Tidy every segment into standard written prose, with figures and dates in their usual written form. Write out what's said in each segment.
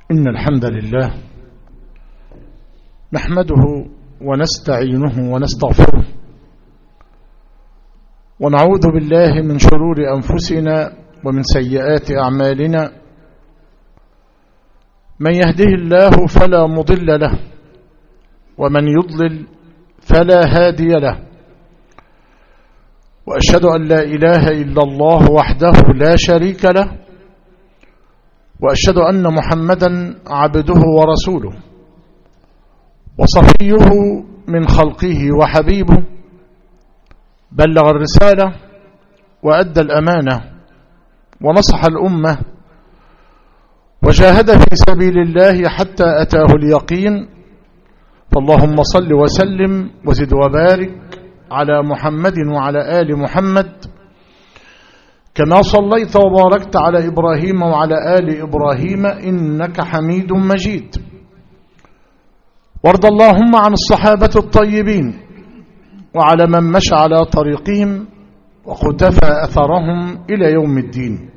إن الحمد لله نحمده ونستعينه ونستغفره ونعوذ بالله من شرور أنفسنا ومن سيئات أعمالنا. من يهده الله فلا مضل له ومن يضلل فلا هادي له، وأشهد أن لا إله إلا الله وحده لا شريك له، وأشهد أن محمدا عبده ورسوله وصفيه من خلقه وحبيبه، بلغ الرسالة وأدى الأمانة ونصح الأمة وجاهد في سبيل الله حتى أتاه اليقين. فاللهم صل وسلم وزد وبارك على محمد وعلى آل محمد كما صليت وباركت على إبراهيم وعلى آل إبراهيم إنك حميد مجيد. وارض اللهم عن الصحابة الطيبين وعلى من مشى على طريقهم وقتفى أثرهم إلى يوم الدين.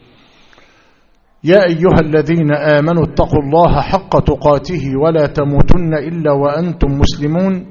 يا أيها الذين آمنوا اتقوا الله حق تقاته ولا تموتن إلا وأنتم مسلمون.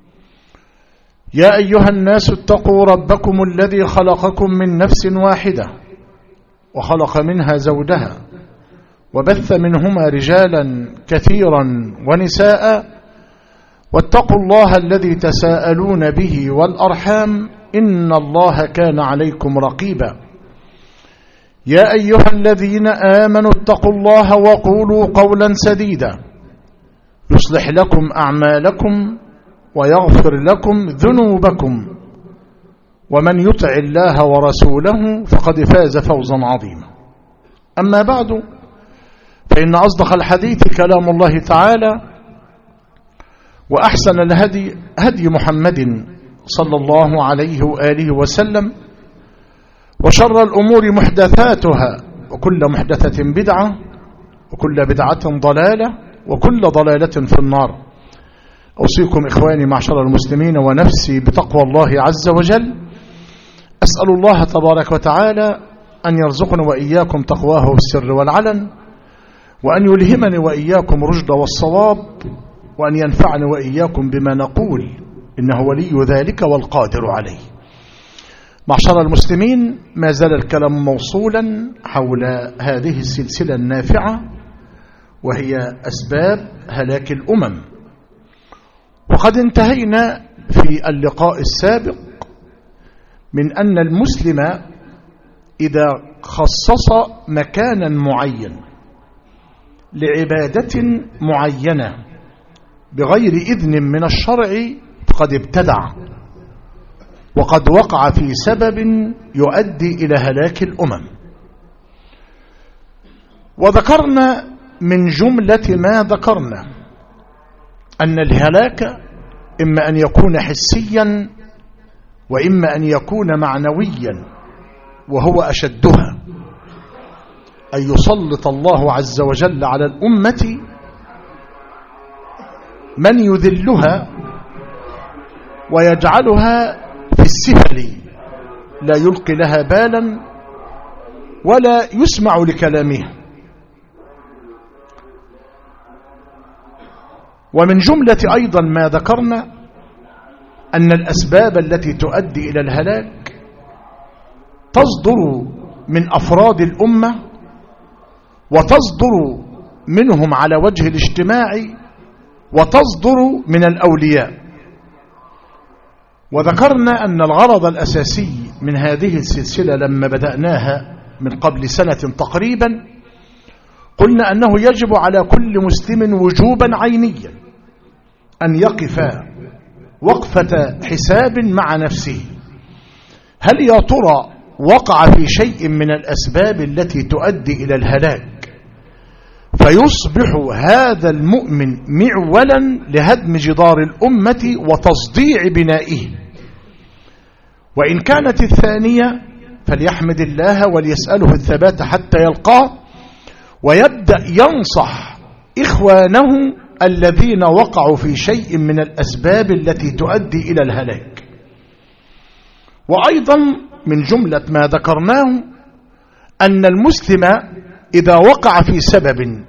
يا أيها الناس اتقوا ربكم الذي خلقكم من نفس واحدة وخلق منها زوجها وبث منهما رجالا كثيرا ونساء، واتقوا الله الذي تساءلون به والأرحام إن الله كان عليكم رقيبا. يا أيها الذين آمنوا اتقوا الله وقولوا قولا سديدا يصلح لكم أعمالكم ويغفر لكم ذنوبكم، ومن يطع الله ورسوله فقد فاز فوزا عظيما. أما بعد، فإن أصدق الحديث كلام الله تعالى، وأحسن الهدي هدي محمد صلى الله عليه وآله وسلم، وشر الأمور محدثاتها وكل محدثة بدعة وكل بدعة ضلالة وكل ضلالة في النار. أوصيكم إخواني معشر المسلمين ونفسي بتقوى الله عز وجل. أسأل الله تبارك وتعالى أن يرزقنا وإياكم تقواه بالسر والعلن، وأن يلهمني وإياكم رشد والصواب، وأن ينفعني وإياكم بما نقول، إنه ولي ذلك والقادر عليه. معشر المسلمين، ما زال الكلام موصولا حول هذه السلسلة النافعة، وهي أسباب هلاك الأمم. وقد انتهينا في اللقاء السابق من أن المسلم إذا خصص مكانا معين لعبادة معينة بغير إذن من الشرع فقد ابتدع، وقد وقع في سبب يؤدي إلى هلاك الأمم. وذكرنا من جملة ما ذكرنا أن الهلاك إما أن يكون حسيا وإما أن يكون معنويا، وهو أشدها أن يسلط الله عز وجل على الأمة من يذلها ويجعلها في السفل، لا يلقي لها بالا ولا يسمع لكلامها. ومن جملة أيضا ما ذكرنا أن الأسباب التي تؤدي إلى الهلاك تصدر من أفراد الأمة، وتصدر منهم على وجه الاجتماع، وتصدر من الأولياء. وذكرنا أن الغرض الأساسي من هذه السلسلة لما بدأناها من قبل سنة تقريبا، قلنا أنه يجب على كل مسلم وجوبا عينيا أن يقف وقفة حساب مع نفسه. هل يا ترى وقع في شيء من الأسباب التي تؤدي إلى الهلاك فيصبح هذا المؤمن معولا لهدم جدار الأمة وتصديع بنائه؟ وإن كانت الثانية فليحمد الله وليسأله الثبات حتى يلقاه، ويبدأ ينصح إخوانه الذين وقعوا في شيء من الأسباب التي تؤدي إلى الهلاك. وأيضا من جملة ما ذكرناه أن المسلم إذا وقع في سبب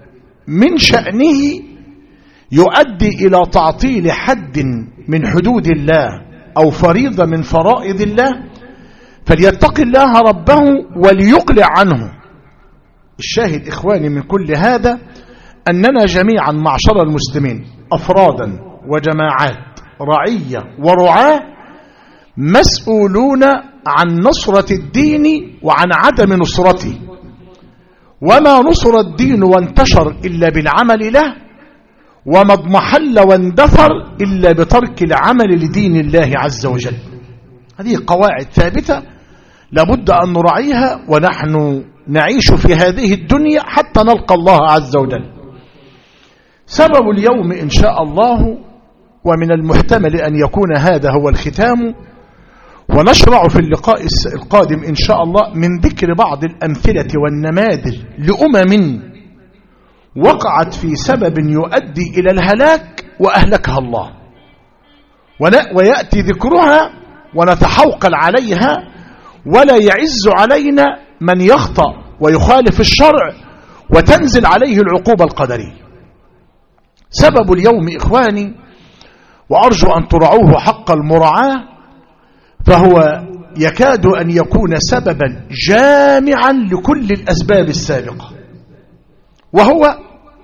من شأنه يؤدي إلى تعطيل حد من حدود الله أو فريضة من فرائض الله فليتق الله ربه وليقلع عنه. الشاهد إخواني من كل هذا أننا جميعا معشر المسلمين أفرادا وجماعات رعية ورعاة مسؤولون عن نصرة الدين وعن عدم نصرته، وما نصر الدين وانتشر إلا بالعمل له، وما اضمحل واندثر إلا بترك العمل لدين الله عز وجل. هذه قواعد ثابتة لابد أن نراعيها ونحن نعيش في هذه الدنيا حتى نلقى الله عز وجل. سبب اليوم إن شاء الله، ومن المحتمل أن يكون هذا هو الختام، ونشرع في اللقاء القادم إن شاء الله من ذكر بعض الأمثلة والنماذج لأمم وقعت في سبب يؤدي إلى الهلاك وأهلكها الله، ويأتي ذكرها ونتحوقل عليها، ولا يعز علينا من يخطأ ويخالف الشرع وتنزل عليه العقوبة القدرية. سبب اليوم إخواني، وأرجو أن ترعوه حق المراعاة، فهو يكاد أن يكون سببا جامعا لكل الأسباب السابقة، وهو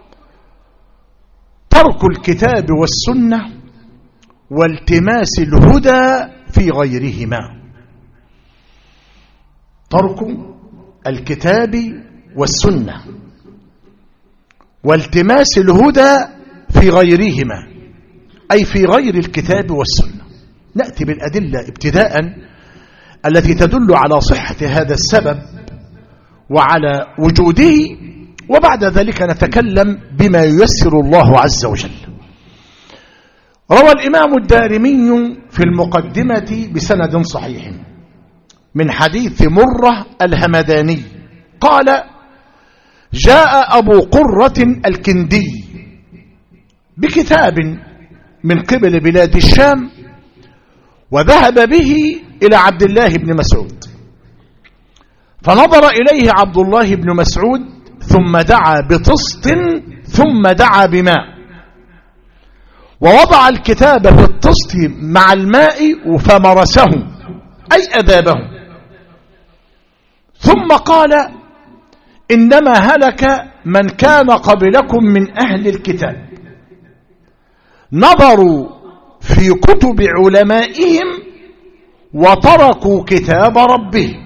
ترك الكتاب والسنة والتماس الهدى في غيرهما. ترك الكتاب والسنة والتماس الهدى في غيرهما، أي في غير الكتاب والسنة. نأتي بالأدلة ابتداء التي تدل على صحة هذا السبب وعلى وجوده، وبعد ذلك نتكلم بما ييسر الله عز وجل. روى الإمام الدارمي في المقدمة بسند صحيح من حديث مرة الهمداني قال: جاء أبو قرة الكندي بكتاب من قبل بلاد الشام، وذهب به إلى عبد الله بن مسعود، فنظر إليه عبد الله بن مسعود ثم دعا بطست ثم دعا بماء، ووضع الكتاب في الطست مع الماء فمرسه أي أذابه، ثم قال: إنما هلك من كان قبلكم من أهل الكتاب، نظروا في كتب علمائهم وتركوا كتاب ربهم.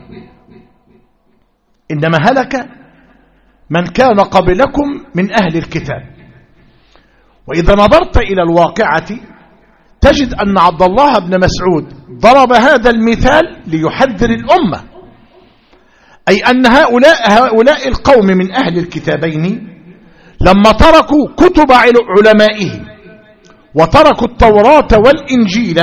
إنما هلك من كان قبلكم من أهل الكتاب. وإذا نظرت إلى الواقعة تجد أن عبد الله بن مسعود ضرب هذا المثال ليحذر الأمة، أي أن هؤلاء القوم من أهل الكتابين لما تركوا كتب علمائهم وتركوا التوراة والإنجيل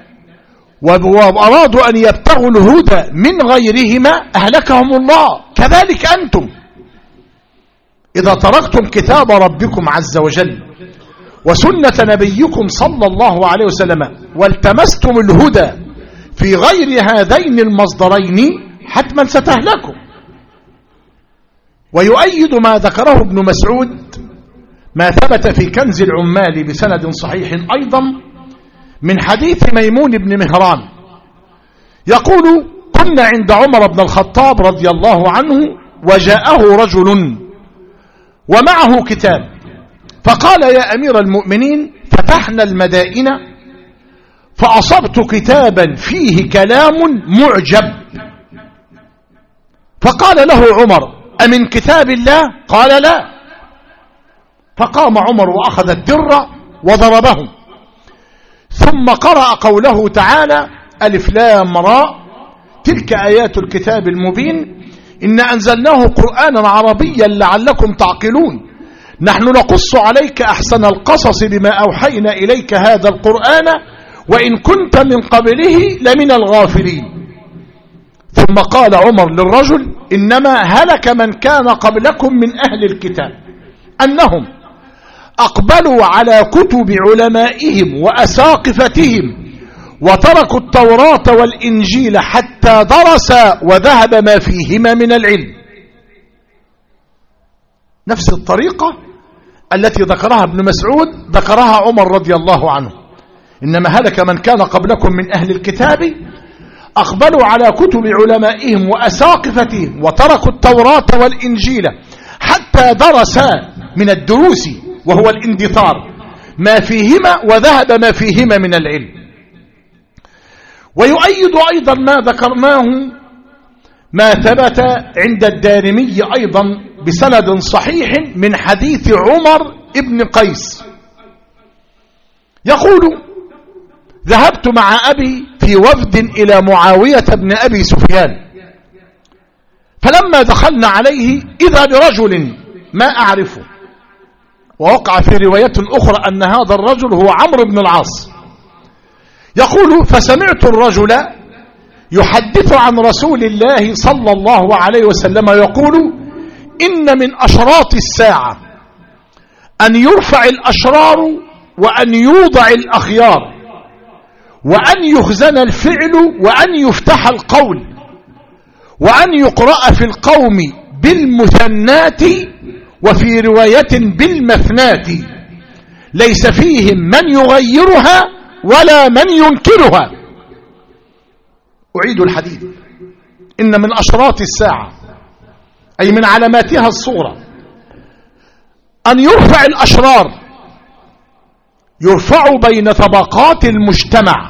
وأرادوا أن يبتغوا الهدى من غيرهما أهلكهم الله. كذلك أنتم إذا تركتم كتاب ربكم عز وجل وسنة نبيكم صلى الله عليه وسلم والتمستم الهدى في غير هذين المصدرين حتما ستهلكوا. ويؤيد ما ذكره ابن مسعود ما ثبت في كنز العمال بسند صحيح أيضا من حديث ميمون بن مهران يقول: كنا عند عمر بن الخطاب رضي الله عنه وجاءه رجل ومعه كتاب، فقال: يا أمير المؤمنين، فتحنا المدائن فأصبت كتابا فيه كلام معجب. فقال له عمر: أمن كتاب الله؟ قال: لا. فقام عمر وأخذ الدر وضربه، ثم قرأ قوله تعالى: ألف لام راء تلك آيات الكتاب المبين إن أنزلناه قرآنا عربيا لعلكم تعقلون نحن نقص عليك أحسن القصص بما أوحينا إليك هذا القرآن وإن كنت من قبله لمن الغافلين. ثم قال عمر للرجل: إنما هلك من كان قبلكم من أهل الكتاب أنهم أقبلوا على كتب علمائهم وأساقفتهم وتركوا التوراة والإنجيل حتى درسا وذهب ما فيهما من العلم. نفس الطريقة التي ذكرها ابن مسعود ذكرها عمر رضي الله عنه: إنما هلك من كان قبلكم من أهل الكتاب أقبلوا على كتب علمائهم وأساقفتهم وتركوا التوراة والإنجيل حتى درسا من الدروس وهو الاندثار ما فيهما وذهب ما فيهما من العلم. ويؤيد أيضا ما ذكرناه ما ثبت عند الدارمي أيضا بسند صحيح من حديث عمر بن قيس يقول: ذهبت مع أبي في وفد إلى معاوية بن أبي سفيان، فلما دخلنا عليه إذا برجل ما أعرفه، ووقع في رواية أخرى أن هذا الرجل هو عمرو بن العاص. يقول: فسمعت الرجل يحدث عن رسول الله صلى الله عليه وسلم يقول: إن من أشراط الساعة أن يرفع الأشرار وأن يوضع الأخيار وأن يخزن الفعل وأن يفتح القول وأن يقرأ في القوم بالمثنات وفي رواية بالمثنات ليس فيهم من يغيرها ولا من ينكرها. أعيد الحديث: إن من أشراط الساعة أي من علاماتها الصغرى أن يرفع الأشرار، يرفع بين طبقات المجتمع،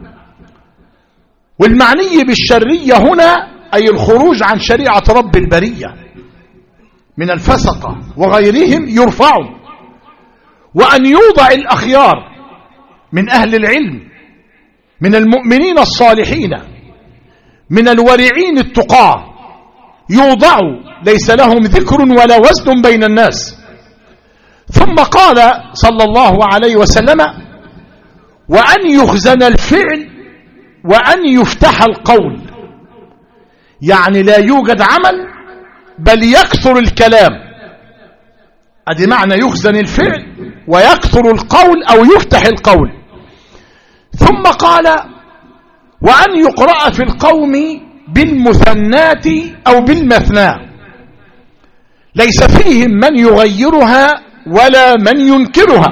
والمعني بالشرية هنا أي الخروج عن شريعة رب البرية من الفسقة وغيرهم يرفعوا، وأن يوضع الأخيار من أهل العلم من المؤمنين الصالحين من الورعين التقاة يوضعوا ليس لهم ذكر ولا وزن بين الناس. ثم قال صلى الله عليه وسلم: وأن يخزن الفعل وأن يفتح القول، يعني لا يوجد عمل بل يكثر الكلام. أدي معنى يخزن الفعل ويكثر القول أو يفتح القول. ثم قال: وأن يقرأ في القوم بالمثنات أو بالمثنى ليس فيهم من يغيرها ولا من ينكرها.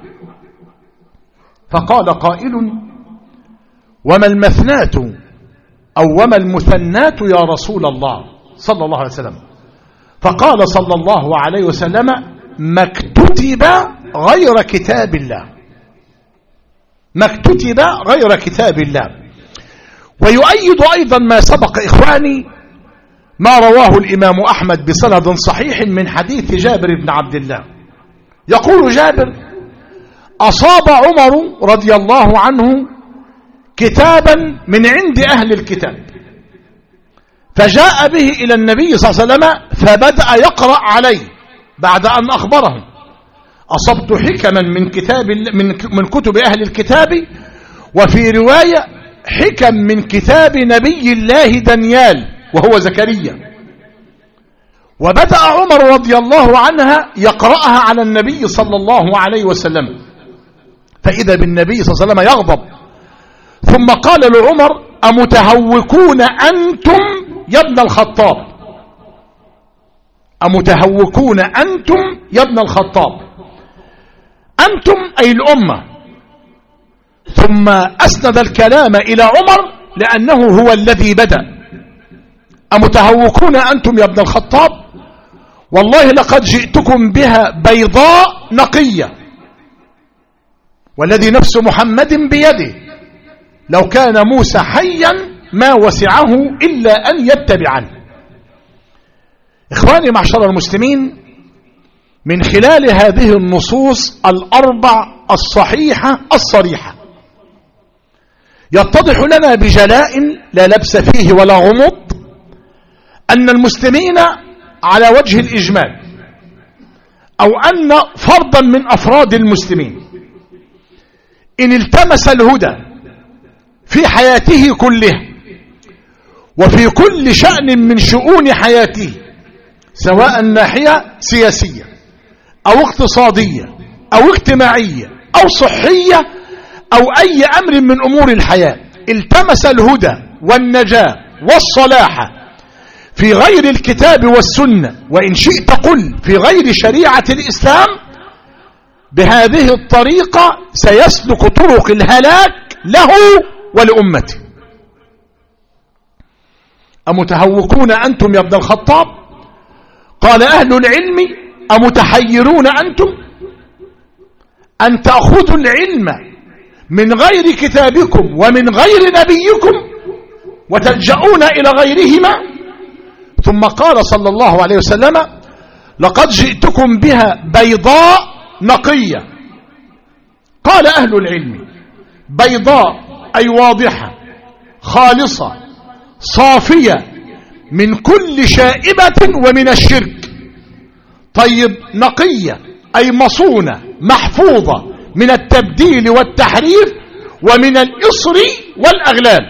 فقال قائل: وما المثنات أو وما المثنات يا رسول الله صلى الله عليه وسلم؟ فقال صلى الله عليه وسلم: ما اكتتب غير كتاب الله، ما اكتتب غير كتاب الله. ويؤيد أيضا ما سبق إخواني ما رواه الإمام أحمد بسند صحيح من حديث جابر بن عبد الله. يقول جابر: أصاب عمر رضي الله عنه كتابا من عند أهل الكتاب فجاء به إلى النبي صلى الله عليه وسلم فبدأ يقرأ عليه بعد أن أخبرهم: أصبت حكما من كتب أهل الكتاب، وفي رواية حكم من كتاب نبي الله دانيال وهو زكريا. وبدأ عمر رضي الله عنها يقرأها على النبي صلى الله عليه وسلم، فإذا بالنبي صلى الله عليه وسلم يغضب، ثم قال لعمر: أمتهوكون أنتم يا ابن الخطاب، أمتهوكون أنتم يا ابن الخطاب، أنتم أي الأمة. ثم أسند الكلام إلى عمر لأنه هو الذي بدأ: أمتهوكون أنتم يا ابن الخطاب، والله لقد جئتكم بها بيضاء نقية، والذي نفس محمد بيده لو كان موسى حيا ما وسعه إلا أن يتبعني. إخواني معشر المسلمين، من خلال هذه النصوص الأربع الصحيحة الصريحة يتضح لنا بجلاء لا لبس فيه ولا غموض أن المسلمين على وجه الإجمال، أو أن فردا من أفراد المسلمين إن التمس الهدى في حياته كلها وفي كل شأن من شؤون حياته، سواء ناحية سياسية أو اقتصادية أو اجتماعية أو صحية أو أي أمر من أمور الحياة، التمس الهدى والنجاة والصلاح في غير الكتاب والسنة، وإن شئت قل في غير شريعة الإسلام، بهذه الطريقة سيسلك طرق الهلاك له ولأمته. أمتهوكون أنتم يا ابن الخطاب؟ قال أهل العلم أمتحيرون أنتم أن تأخذوا العلم من غير كتابكم ومن غير نبيكم وتلجؤون إلى غيرهما؟ ثم قال صلى الله عليه وسلم: لقد جئتكم بها بيضاء نقية. قال أهل العلم: بيضاء أي واضحة خالصة صافية من كل شائبة ومن الشرك. طيب نقية أي مصونة محفوظة من التبديل والتحريف ومن الإصر والأغلال.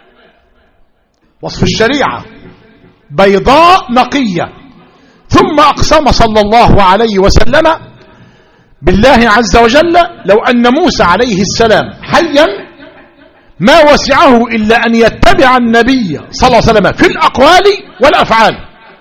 وصف الشريعة بيضاء نقية. ثم أقسم صلى الله عليه وسلم بالله عز وجل: لو أن موسى عليه السلام حيا ما وسعه إلا أن يتبع النبي صلى الله عليه وسلم في الأقوال والأفعال.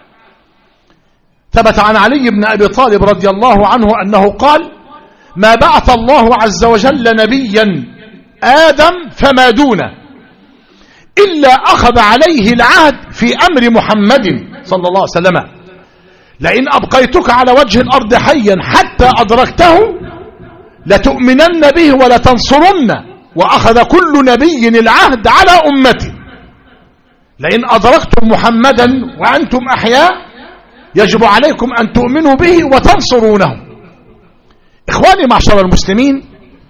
ثبت عن علي بن أبي طالب رضي الله عنه أنه قال: ما بعث الله عز وجل نبيا آدم فما دونه إلا أخذ عليه العهد في أمر محمد صلى الله عليه وسلم: لئن أبقيتك على وجه الأرض حيا حتى أدركته لتؤمنن به ولتنصرنه. وأخذ كل نبي العهد على أمته: لئن أدركتم محمدا وأنتم أحياء يجب عليكم أن تؤمنوا به وتنصرونه. إخواني معشر المسلمين،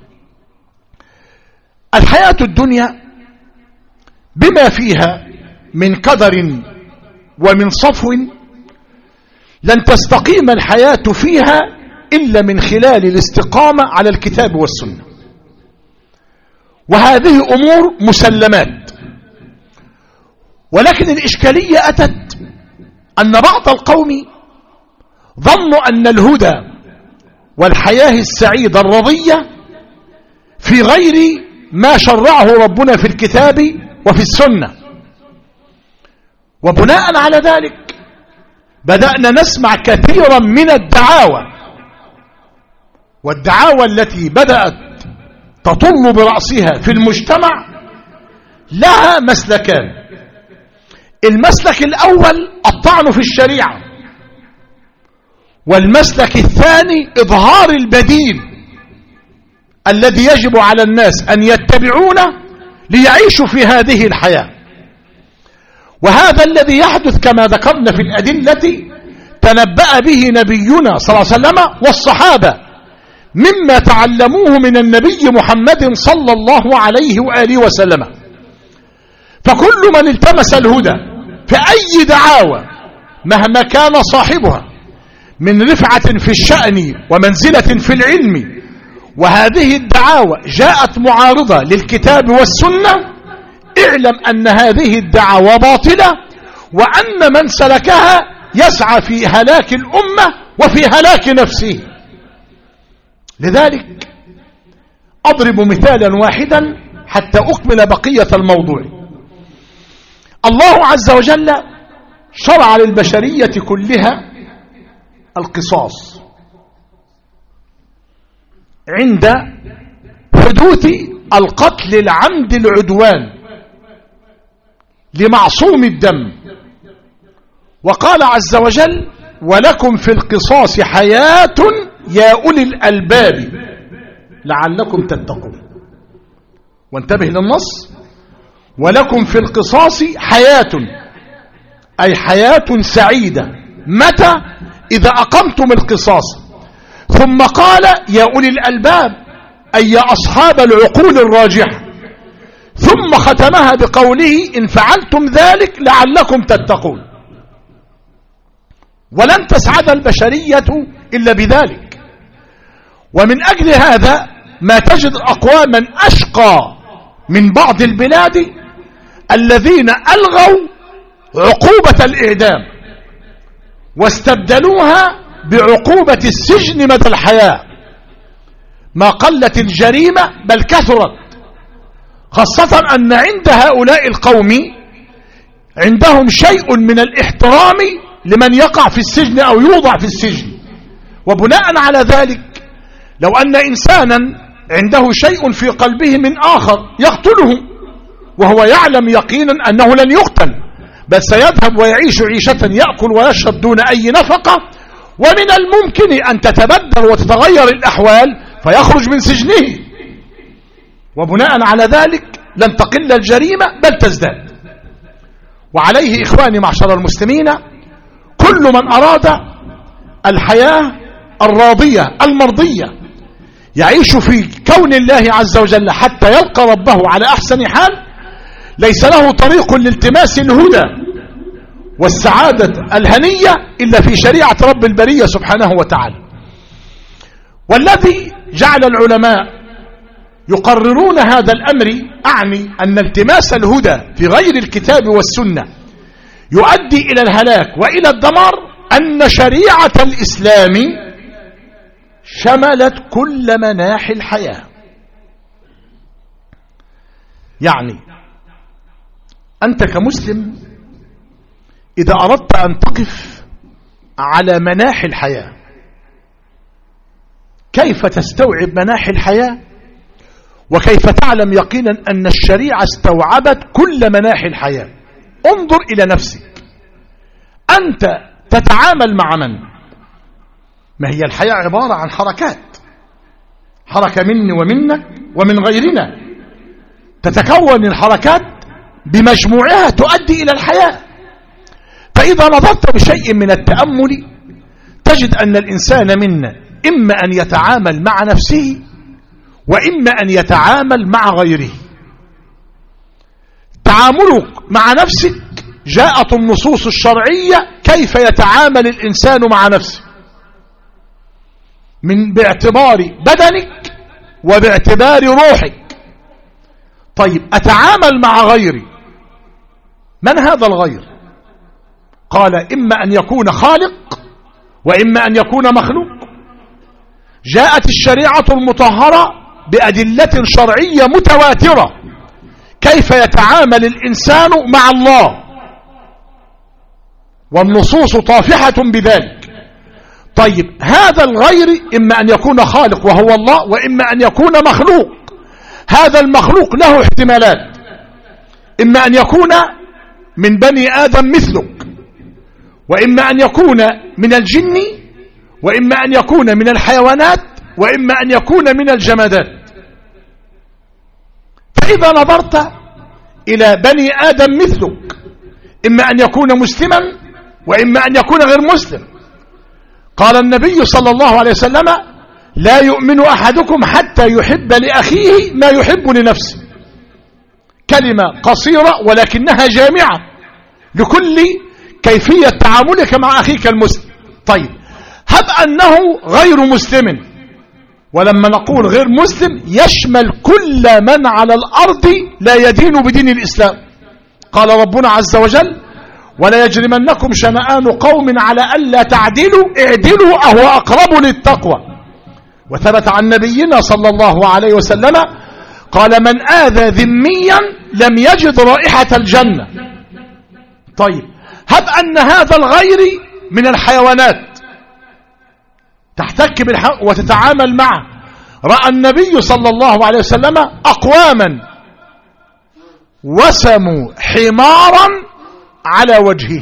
الحياة الدنيا بما فيها من قدر ومن صفو لن تستقيم الحياة فيها إلا من خلال الاستقامة على الكتاب والسنة. وهذه أمور مسلمات، ولكن الإشكالية أتت أن بعض القوم ظنوا أن الهدى والحياة السعيدة الرضية في غير ما شرعه ربنا في الكتاب وفي السنة. وبناء على ذلك بدأنا نسمع كثيرا من الدعاوى، والدعاوى التي بدأت تطل برأسها في المجتمع لها مسلكان. المسلك الأول الطعن في الشريعة، والمسلك الثاني إظهار البديل الذي يجب على الناس أن يتبعونه ليعيشوا في هذه الحياة. وهذا الذي يحدث كما ذكرنا في الأدلة تنبأ به نبينا صلى الله عليه وسلم والصحابة مما تعلموه من النبي محمد صلى الله عليه وآله وسلم. فكل من التمس الهدى في أي دعاوى مهما كان صاحبها من رفعة في الشأن ومنزلة في العلم، وهذه الدعاوى جاءت معارضة للكتاب والسنة، اعلم أن هذه الدعاوى باطلة، وأن من سلكها يسعى في هلاك الأمة وفي هلاك نفسه. لذلك أضرب مثالا واحدا حتى أكمل بقية الموضوع. الله عز وجل شرع للبشرية كلها القصاص عند حدوث القتل العمد العدوان لمعصوم الدم. وقال عز وجل: ولكم في القصاص حياة يا أولي الألباب لعلكم تتقون. وانتبه للنص: ولكم في القصاص حياة، أي حياة سعيدة. متى؟ إذا أقمتم القصاص. ثم قال: يا أولي الألباب، أي يا أصحاب العقول الراجحة. ثم ختمها بقوله: إن فعلتم ذلك لعلكم تتقون. ولن تسعد البشرية إلا بذلك. ومن أجل هذا ما تجد أقواما أشقى من بعض البلاد الذين ألغوا عقوبة الإعدام واستبدلوها بعقوبة السجن مدى الحياة. ما قلت الجريمة بل كثرت، خاصة أن عند هؤلاء القوم عندهم شيء من الاحترام لمن يقع في السجن أو يوضع في السجن. وبناء على ذلك لو أن إنسانا عنده شيء في قلبه من آخر يقتله وهو يعلم يقينا أنه لن يقتل، بل سيذهب ويعيش عيشة يأكل ويشرب دون أي نفقة، ومن الممكن أن تتبدل وتتغير الأحوال فيخرج من سجنه، وبناء على ذلك لن تقل الجريمة بل تزداد. وعليه إخواني معشر المسلمين كل من أراد الحياة الراضية المرضية يعيش في كون الله عز وجل حتى يلقى ربه على أحسن حال، ليس له طريق لالتماس الهدى والسعادة الهنية إلا في شريعة رب البرية سبحانه وتعالى. والذي جعل العلماء يقررون هذا الأمر أعني أن التماس الهدى في غير الكتاب والسنة يؤدي إلى الهلاك وإلى الدمار، أن شريعة الإسلام شملت كل مناحي الحياة. يعني أنت كمسلم إذا أردت أن تقف على مناحي الحياة، كيف تستوعب مناحي الحياة وكيف تعلم يقينا أن الشريعة استوعبت كل مناحي الحياة؟ انظر إلى نفسك، أنت تتعامل مع من؟ ما هي الحياة عبارة عن حركات، حركة مني ومنك ومن غيرنا، تتكون الحركات بمجموعها تؤدي إلى الحياة. فإذا نظرت بشيء من التأمل تجد أن الإنسان منا إما أن يتعامل مع نفسه وإما أن يتعامل مع غيره. تعاملك مع نفسك جاءت النصوص الشرعية كيف يتعامل الإنسان مع نفسه من باعتبار بدنك وباعتبار روحك. طيب أتعامل مع غيري، من هذا الغير؟ قال إما أن يكون خالق وإما أن يكون مخلوق. جاءت الشريعة المطهرة بأدلة شرعية متواترة كيف يتعامل الإنسان مع الله، والنصوص طافحة بذلك. طيب هذا الغير إما أن يكون خالق وهو الله وإما أن يكون مخلوق. هذا المخلوق له احتمالات، إما أن يكون من بني آدم مثلك، وإما أن يكون من الجن، وإما أن يكون من الحيوانات، وإما أن يكون من الجمادات. فإذا نظرت إلى بني آدم مثلك إما أن يكون مسلما وإما أن يكون غير مسلم. قال النبي صلى الله عليه وسلم لا يؤمن أحدكم حتى يحب لأخيه ما يحب لنفسه. كلمة قصيرة ولكنها جامعة لكل كيفية تعاملك مع أخيك المسلم. طيب هب أنه غير مسلم، ولما نقول غير مسلم يشمل كل من على الأرض لا يدين بدين الإسلام. قال ربنا عز وجل ولا يجرمنكم شنآن قوم على ألا تعدلوا اعدلوا أهو أقرب للتقوى. وثبت عن نبينا صلى الله عليه وسلم قال من آذى ذميا لم يجد رائحة الجنة. طيب هب أن هذا الغير من الحيوانات تحتك وتتعامل معه. رأى النبي صلى الله عليه وسلم أقواما وسموا حمارا على وجهه.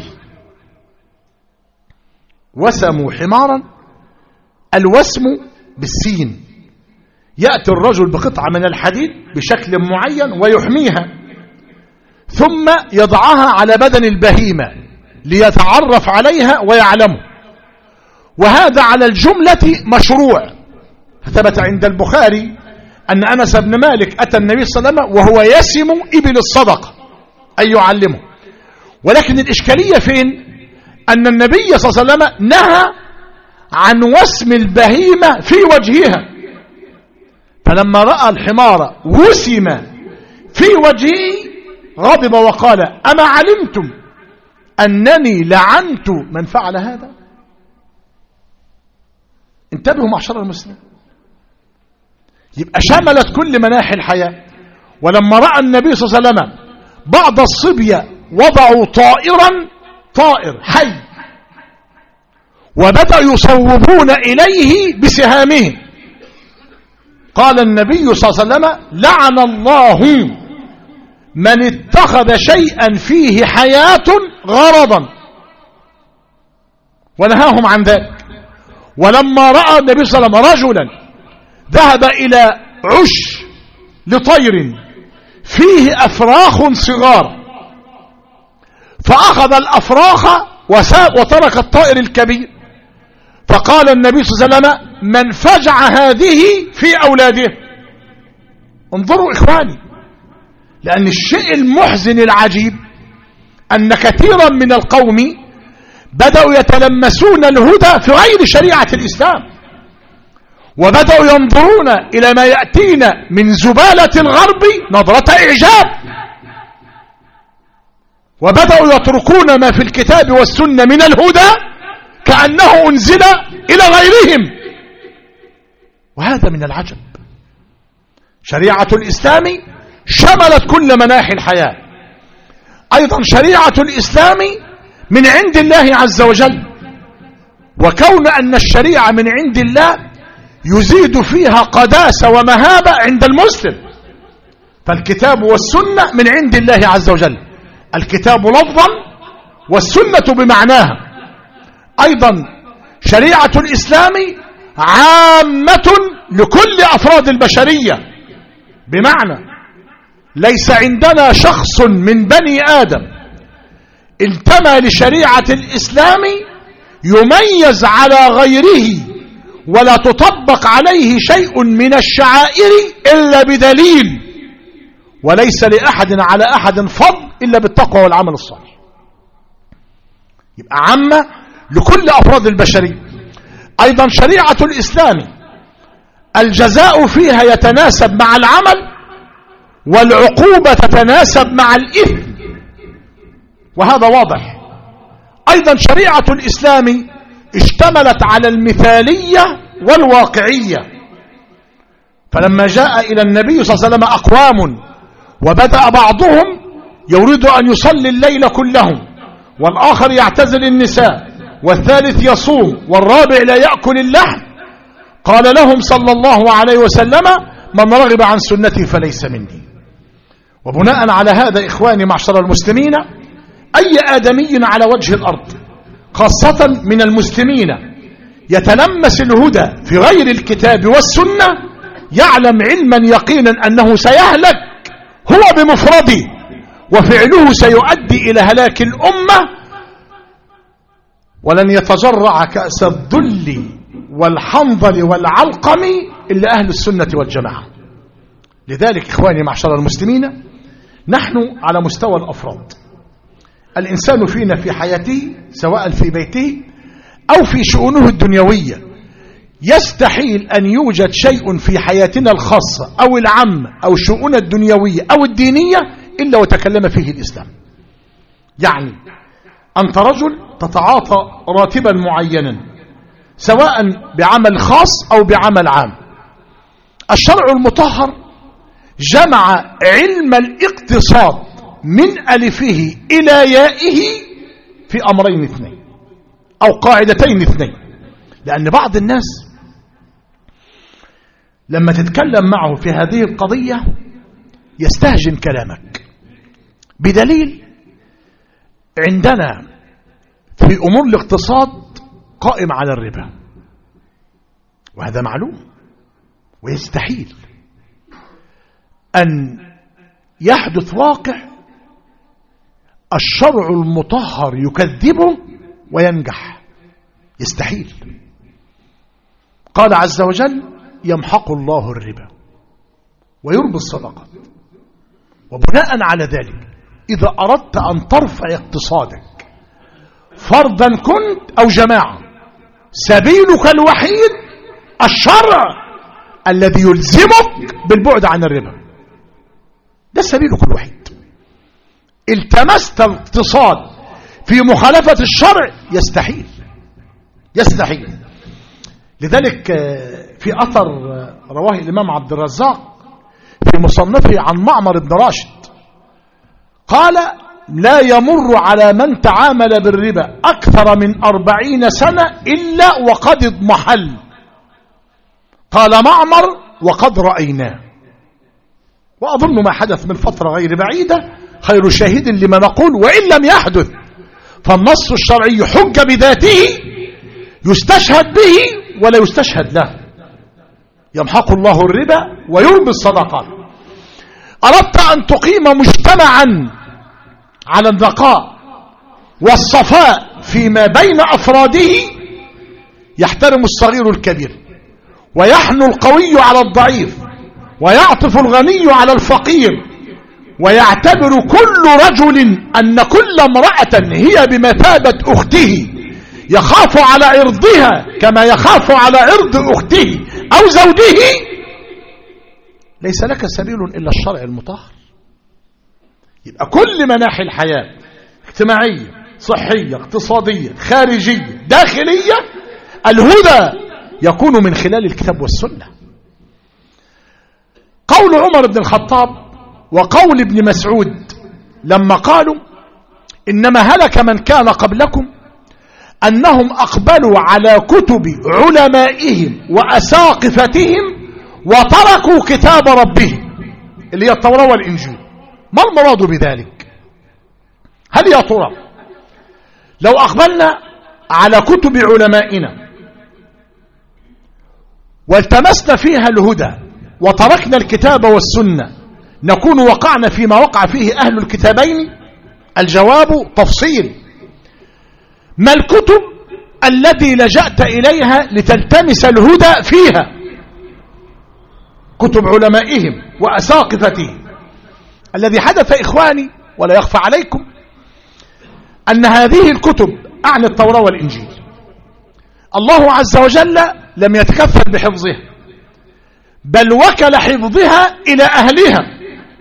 وسموا حمارا، الوسم بالسين، يأتي الرجل بقطعة من الحديد بشكل معين ويحميها ثم يضعها على بدن البهيمة ليتعرف عليها ويعلمه، وهذا على الجملة مشروع. فثبت عند البخاري أن أنس بن مالك أتى النبي صلى الله عليه وسلم وهو يسم إبل الصدقة أي يعلمه. ولكن الإشكالية فين؟ أن النبي صلى الله عليه وسلم نهى عن وسم البهيمة في وجهها. فلما رأى الحمار وسم في وجهه غضب وقال أما علمتم أنني لعنت من فعل هذا؟ انتبهوا معشر المسلمين، يبقى شملت كل مناحي الحياة. ولما رأى النبي صلى الله عليه وسلم بعض الصبية وضعوا طائر حي وبدأوا يصوبون إليه بسهامهم قال النبي صلى الله عليه وسلم: لعن الله من اتخذ شيئا فيه حياة غرضا، ونهاهم عن ذلك. ولما رأى النبي صلى الله عليه وسلم رجلا ذهب إلى عش لطير فيه أفراخ صغار فأخذ الأفراخ وترك الطائر الكبير، فقال النبي صلى الله عليه وسلم: من فجع هذه في أولاده. انظروا إخواني، لأن الشيء المحزن العجيب أن كثيرا من القوم بدأوا يتلمسون الهدى في غير شريعة الإسلام، وبدأوا ينظرون إلى ما يأتينا من زبالة الغرب نظرة إعجاب، وبدأوا يتركون ما في الكتاب والسنة من الهدى كأنه أنزل إلى غيرهم، وهذا من العجب. شريعة الإسلام شملت كل مناحي الحياة. أيضا شريعة الإسلام من عند الله عز وجل، وكون أن الشريعة من عند الله يزيد فيها قداسة ومهابة عند المسلم. فالكتاب والسنة من عند الله عز وجل، الكتاب لفظا والسنة بمعناها. أيضا شريعة الإسلام عامة لكل أفراد البشرية، بمعنى ليس عندنا شخص من بني آدم انتمى لشريعة الإسلام يميز على غيره ولا تطبق عليه شيء من الشعائر إلا بدليل، وليس لأحد على أحد فضل إلا بالتقوى والعمل الصالح. يبقى عامة لكل أفراد البشرية. أيضا شريعة الإسلام الجزاء فيها يتناسب مع العمل، والعقوبة تتناسب مع الإثم، وهذا واضح. أيضا شريعة الإسلام اشتملت على المثالية والواقعية، فلما جاء إلى النبي صلى الله عليه وسلم أقوام وبدأ بعضهم يريد أن يصلي الليل كله، والآخر يعتزل النساء، والثالث يصوم، والرابع لا يأكل اللحم، قال لهم صلى الله عليه وسلم: من رغب عن سنتي فليس مني. وبناء على هذا إخواني معشر المسلمين، أي آدمي على وجه الأرض خاصة من المسلمين يتلمس الهدى في غير الكتاب والسنة يعلم علما يقينا أنه سيهلك هو بمفرده، وفعله سيؤدي إلى هلاك الأمة، ولن يتجرع كأس الذل والحنظل والعلقم إلا أهل السنة والجماعة. لذلك إخواني معشر المسلمين، نحن على مستوى الأفراد، الإنسان فينا في حياته سواء في بيته أو في شؤونه الدنيوية يستحيل أن يوجد شيء في حياتنا الخاصة أو العامة أو شؤون الدنيوية أو الدينية إلا وتكلم فيه الإسلام. يعني أنت رجل تتعاطى راتبا معينا سواء بعمل خاص أو بعمل عام، الشرع المطهر جمع علم الاقتصاد من ألفه إلى يائه في أمرين اثنين أو قاعدتين اثنين. لأن بعض الناس لما تتكلم معه في هذه القضية يستهجن كلامك، بدليل عندنا في أمور الاقتصاد قائم على الربا، وهذا معلوم، ويستحيل أن يحدث واقع الشرع المطهر يكذبه وينجح، يستحيل. قال عز وجل: يمحق الله الربا ويربي الصدقات. وبناء على ذلك إذا أردت أن ترفع اقتصادك فردا كنت أو جماعة، سبيلك الوحيد الشرع الذي يلزمك بالبعد عن الربا، ده سبيلك الوحيد. التمست الاقتصاد في مخالفة الشرع يستحيل. لذلك في أثر رواه الإمام عبد الرزاق في مصنفه عن معمر بن راشد قال: لا يمر على من تعامل بالربا أكثر من 40 سنة إلا وقد اضمحل. قال معمر: وقد رأيناه. وأظن ما حدث من فترة غير بعيدة خير شاهد لما نقول، وإن لم يحدث فالنص الشرعي حجة بذاته يستشهد به ولا يستشهد له. يمحق الله الربا ويربي الصدقات. أردت أن تقيم مجتمعا على النقاء والصفاء فيما بين أفراده، يحترم الصغير الكبير، ويحنو القوي على الضعيف، ويعطف الغني على الفقير، ويعتبر كل رجل أن كل امرأة هي بمثابة أخته يخاف على عرضها كما يخاف على عرض أخته أو زوجه، ليس لك سبيل إلا الشرع المطهر. يبقى كل مناحي الحياة، اجتماعية، صحية، اقتصادية، خارجية، داخلية، الهدى يكون من خلال الكتاب والسنة. قول عمر بن الخطاب وقول ابن مسعود لما قالوا إنما هلك من كان قبلكم أنهم أقبلوا على كتب علمائهم وأساقفتهم وتركوا كتاب ربهم اللي هي التوراة والإنجيل. ما المراد بذلك؟ هل يا ترى لو أقبلنا على كتب علمائنا والتمسنا فيها الهدى وتركنا الكتاب والسنة نكون وقعنا فيما وقع فيه أهل الكتابين؟ الجواب تفصيل. ما الكتب التي لجأت إليها لتلتمس الهدى فيها؟ كتب علمائهم وأساقفتهم. الذي حدث إخواني ولا يخفى عليكم أن هذه الكتب أعني التوراة والإنجيل الله عز وجل لم يتكفل بحفظها، بل وكل حفظها إلى أهلها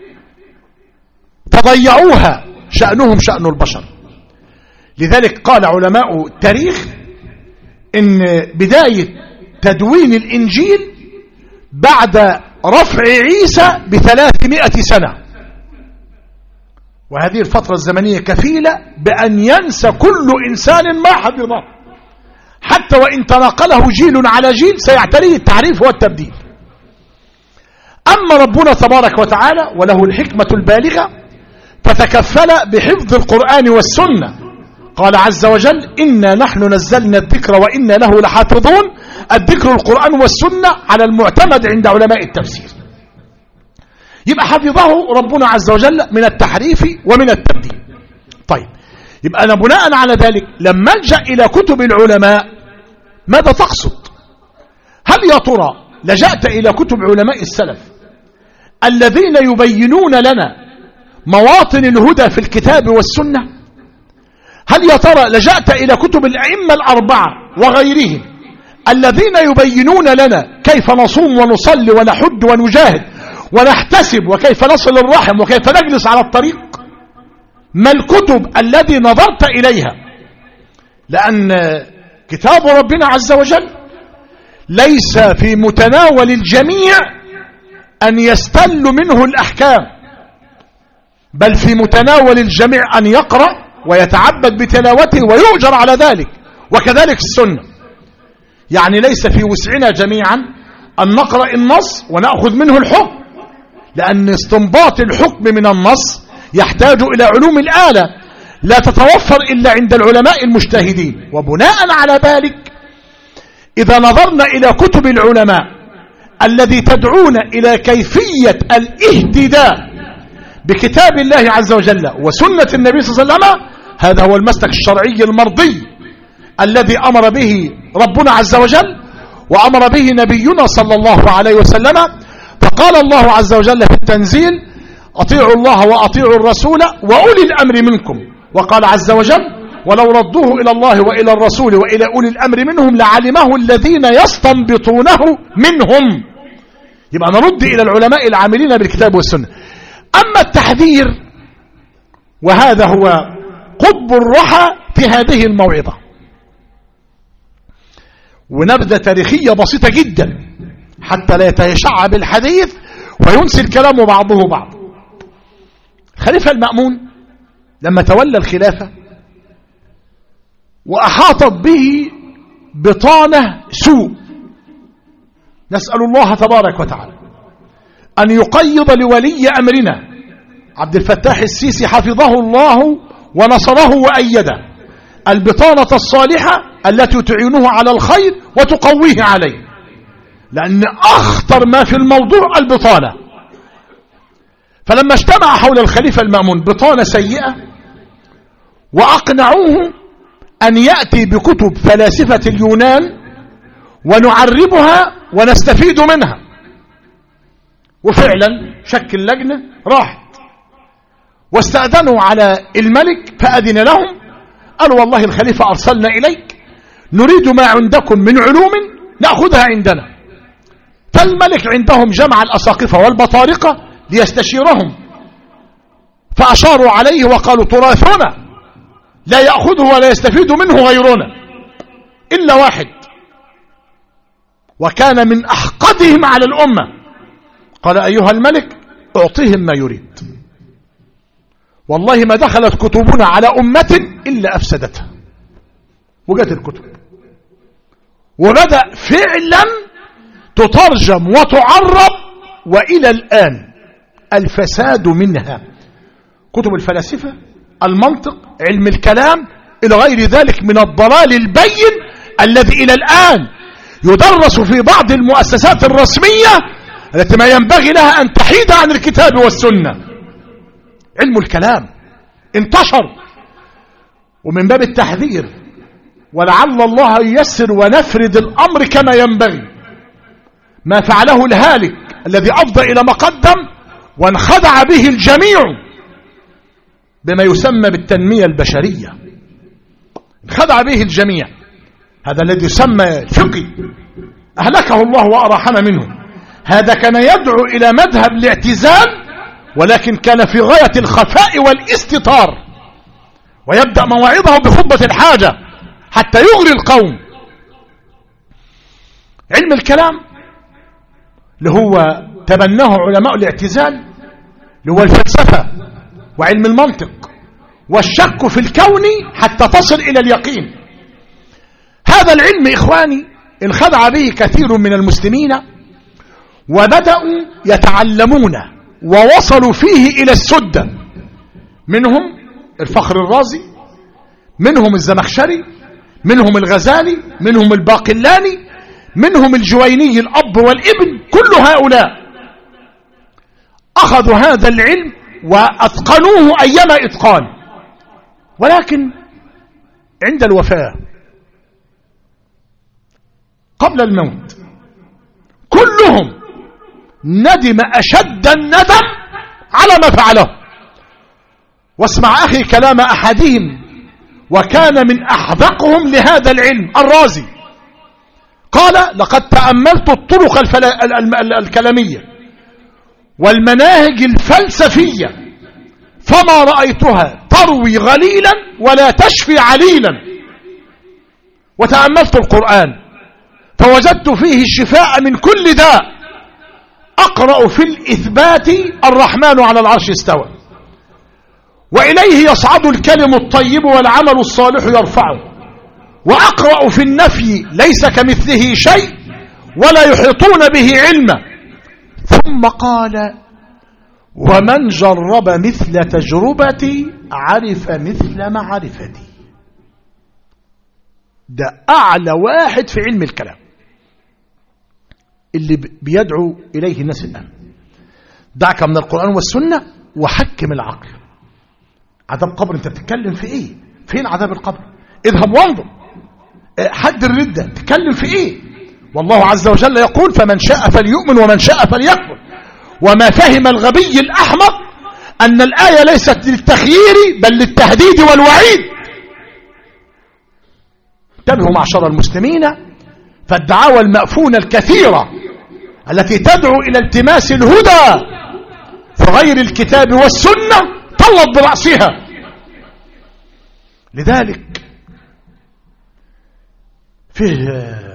تضيعوها، شأنهم شأن البشر. لذلك قال علماء التاريخ إن بداية تدوين الإنجيل بعد رفع عيسى ب300 سنة، وهذه الفترة الزمنية كفيلة بأن ينسى كل إنسان ما حفظه، حتى وإن تناقله جيل على جيل سيعتريه التعريف والتبديل. أما ربنا تبارك وتعالى وله الحكمة البالغة فتكفل بحفظ القرآن والسنة. قال عز وجل إنا نحن نزلنا الذكر وإنا له لحافظون. الذكر القرآن والسنة على المعتمد عند علماء التفسير. يبقى حفظه ربنا عز وجل من التحريف ومن التبديل. طيب، يبقى أنا بناء على ذلك لما ألجأ إلى كتب العلماء ماذا تقصد؟ هل يا ترى لجأت إلى كتب علماء السلف الذين يبينون لنا مواطن الهدى في الكتاب والسنة؟ هل يا ترى لجأت إلى كتب الأئمة الأربعة وغيرهم الذين يبينون لنا كيف نصوم ونصلي ونحج ونجاهد ونحتسب وكيف نصل الرحم وكيف نجلس على الطريق؟ ما الكتب الذي نظرت إليها؟ لأن كتاب ربنا عز وجل ليس في متناول الجميع أن يستل منه الأحكام، بل في متناول الجميع أن يقرأ ويتعبد بتلاوته ويؤجر على ذلك. وكذلك السنة، يعني ليس في وسعنا جميعا أن نقرأ النص ونأخذ منه الحكم، لأن استنباط الحكم من النص يحتاج إلى علوم الآلة لا تتوفر إلا عند العلماء المجتهدين. وبناء على ذلك إذا نظرنا إلى كتب العلماء الذي تدعون إلى كيفية الاهتداء بكتاب الله عز وجل وسنة النبي صلى الله عليه وسلم، هذا هو المسلك الشرعي المرضي الذي أمر به ربنا عز وجل وأمر به نبينا صلى الله عليه وسلم. فقال الله عز وجل في التنزيل أطيعوا الله وأطيعوا الرسول وأولي الأمر منكم. وقال عز وجل ولو ردوه إلى الله وإلى الرسول وإلى أولي الأمر منهم لعلمه الذين يستنبطونه منهم. يبقى نرد إلى العلماء العاملين بالكتاب والسنة. أما التحذير وهذا هو قطب الرحى في هذه الموعظة، ونبذة تاريخية بسيطة جدا حتى لا يتشعب الحديث وينسي الكلام بعضه بعض. خليفة المأمون لما تولى الخلافة وأحاطت به بطانة سوء نسأل الله تبارك وتعالى أن يقيض لولي أمرنا عبد الفتاح السيسي حفظه الله ونصره وأيده البطانة الصالحة التي تعينه على الخير وتقويه عليه، لأن أخطر ما في الموضوع البطانة. فلما اجتمع حول الخليفة المأمون بطانة سيئة وأقنعوه أن يأتي بكتب فلاسفة اليونان ونعربها ونستفيد منها، وفعلا شكل لجنة راحت واستأذنوا على الملك فأذن لهم، قالوا والله الخليفة أرسلنا إليك نريد ما عندكم من علوم نأخذها عندنا. فالملك عندهم جمع الأساقفة والبطارقة ليستشيرهم، فأشاروا عليه وقالوا تراثنا لا يأخذه ولا يستفيد منه غيرنا إلا واحد، وكان من أحقدهم على الأمة. قال أيها الملك أعطيهم ما يريد، والله ما دخلت كتبنا على أمة إلا أفسدتها. وجدت الكتب وبدأ فعلا تترجم وتعرب، وإلى الآن الفساد منها، كتب الفلاسفة، المنطق، علم الكلام، إلى غير ذلك من الضلال البين الذي إلى الآن يدرس في بعض المؤسسات الرسمية التي ما ينبغي لها أن تحيد عن الكتاب والسنة. علم الكلام انتشر، ومن باب التحذير ولعل الله ييسر ونفرد الأمر كما ينبغي، ما فعله الهالك الذي أفضى إلى ما قدم وانخدع به الجميع بما يسمى بالتنمية البشرية، انخدع به الجميع. هذا الذي يسمى الفقه أهلكه الله وأراحنا منه. هذا كان يدعو إلى مذهب الاعتزال، ولكن كان في غاية الخفاء والاستتار، ويبدأ مواعظه بخطبة الحاجة حتى يغري القوم. علم الكلام اللي هو تبناه علماء الاعتزال، اللي هو الفلسفة وعلم المنطق والشك في الكون حتى تصل إلى اليقين. هذا العلم إخواني انخدع به كثير من المسلمين، وبدأوا يتعلمون ووصلوا فيه إلى السدة، منهم الفخر الرازي، منهم الزمخشري، منهم الغزالي، منهم الباقلاني، منهم الجويني الأب والابن. كل هؤلاء أخذوا هذا العلم وأتقنوه أيما إتقان، ولكن عند الوفاة قبل الموت كلهم ندم أشد الندم على ما فعله. واسمع أخي كلام أحدهم وكان من أحذقهم لهذا العلم، الرازي، قال لقد تأملت الطرق الكلامية والمناهج الفلسفية فما رأيتها تروي غليلا ولا تشفي عليلا، وتأملت القرآن فوجدت فيه الشفاء من كل داء. أقرأ في الإثبات الرحمن على العرش استوى، وإليه يصعد الكلم الطيب والعمل الصالح يرفعه، وأقرأ في النفي ليس كمثله شيء ولا يحيطون به علما. ثم قال ومن جرب مثل تجربتي عرف مثل معرفتي. ده أعلى واحد في علم الكلام اللي بيدعو إليه الناس الآن. دعك من القرآن والسنة وحكم العقل. عذاب قبر انت بتتكلم في ايه؟ فين عذاب القبر؟ اذهب وانظر. حد الردة تتكلم في ايه؟ والله عز وجل يقول فمن شاء فليؤمن ومن شاء فليكفر. وما فهم الغبي الأحمق أن الآية ليست للتخيير بل للتهديد والوعيد. انتبهوا معشر المسلمين، فالدعاوى المأفونة الكثيرة التي تدعو إلى التماس الهدى في غير الكتاب والسنة طلت برأسها. لذلك فيه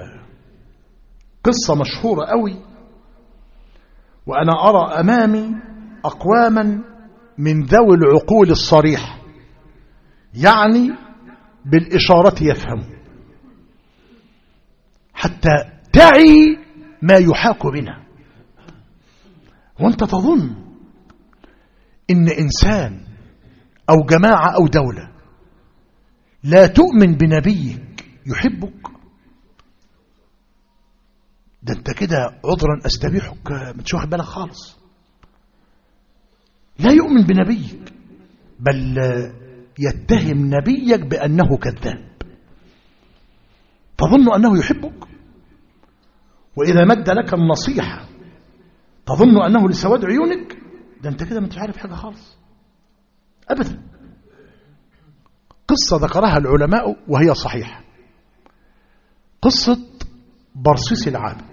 قصة مشهورة قوي، وأنا أرى أمامي أقواما من ذوي العقول الصريحة، يعني بالإشارة يفهم، حتى تعي ما يحاك بنا. وانت تظن ان انسان او جماعة او دولة لا تؤمن بنبيك يحبك؟ ده انت كده عذرا استبيحك ما تشوف بالك خالص. لا يؤمن بنبيك، بل يتهم نبيك بأنه كذاب، تظن أنه يحبك. وإذا مد لك النصيحة تظن أنه لسواد عيونك. ده انت كده ما انتش عارف حاجة خالص أبدا. قصة ذكرها العلماء وهي صحيحة، قصة برصيس العابد.